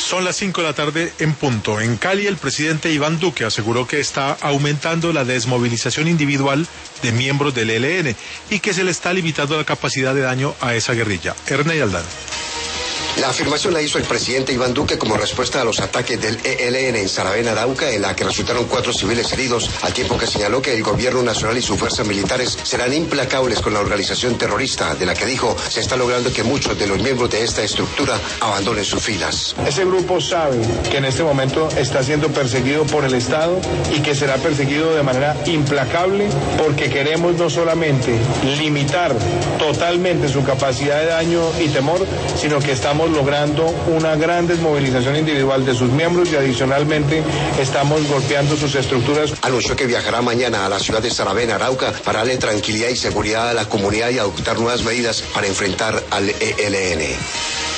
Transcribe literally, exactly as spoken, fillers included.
Son las cinco de la tarde en punto. En Cali, el presidente Iván Duque aseguró que está aumentando la desmovilización individual de miembros del E L N y que se le está limitando la capacidad de daño a esa guerrilla. Ernei Aldana. La afirmación la hizo el presidente Iván Duque como respuesta a los ataques del E L N en Saravena, Arauca, en la que resultaron cuatro civiles heridos, al tiempo que señaló que el gobierno nacional y sus fuerzas militares serán implacables con la organización terrorista, de la que dijo se está logrando que muchos de los miembros de esta estructura abandonen sus filas. Ese grupo sabe que en este momento está siendo perseguido por el Estado y que será perseguido de manera implacable, porque queremos no solamente limitar totalmente su capacidad de daño y temor, sino que estamos logrando una gran desmovilización individual de sus miembros y adicionalmente estamos golpeando sus estructuras. Anunció que viajará mañana a la ciudad de Saravena, Arauca, para darle tranquilidad y seguridad a la comunidad y adoptar nuevas medidas para enfrentar al E L N.